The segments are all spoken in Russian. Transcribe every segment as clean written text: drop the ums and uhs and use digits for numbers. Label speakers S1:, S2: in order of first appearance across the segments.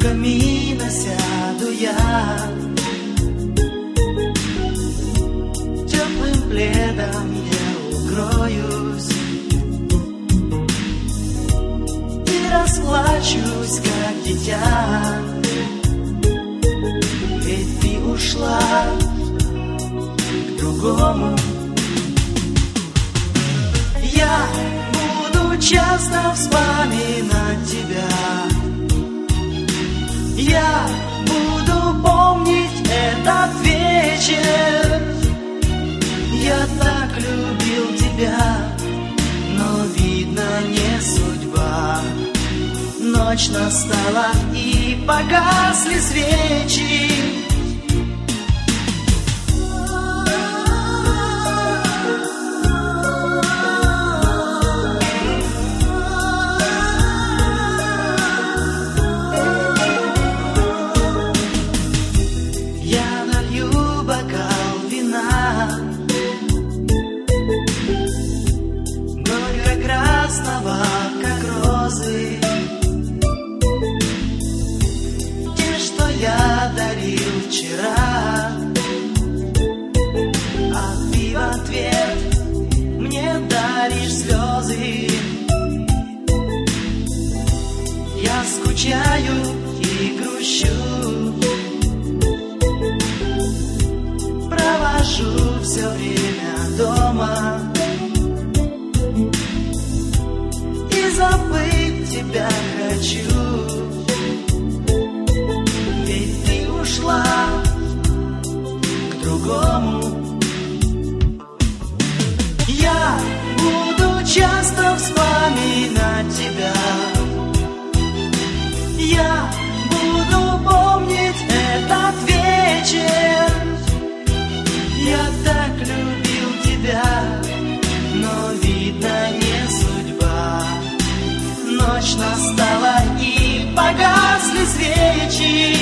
S1: камина сяду я, теплым пледом я укроюсь и расплачусь, как дитя. Ведь ты ушла к другому. Я буду часто вспоминать тебя. Я буду помнить этот вечер. Я так любил тебя, но, видно, не судьба. Ночь настала и погасли свечи. Как розы, те, что я дарил вчера, а ты в ответ мне даришь слезы. Я скучаю и грущу, провожу все время дома. Забыть тебя хочу, ведь ты ушла к другому. Я буду часто вспоминать тебя. Я буду помнить этот вечер. Я так любил тебя, но, видно, не судьба. Ночь настала и погасли свечи.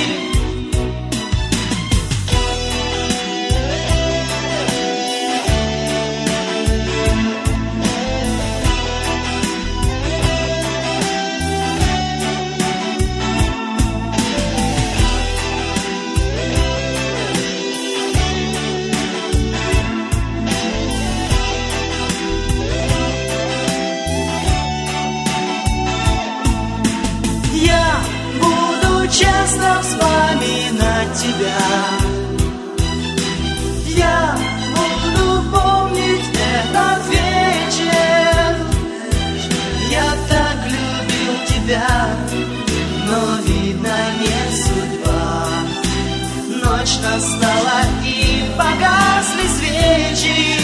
S1: Часто вспоминать тебя. Я буду помнить этот вечер. Я так любил тебя, но, видно, не судьба. Ночь настала и погасли свечи.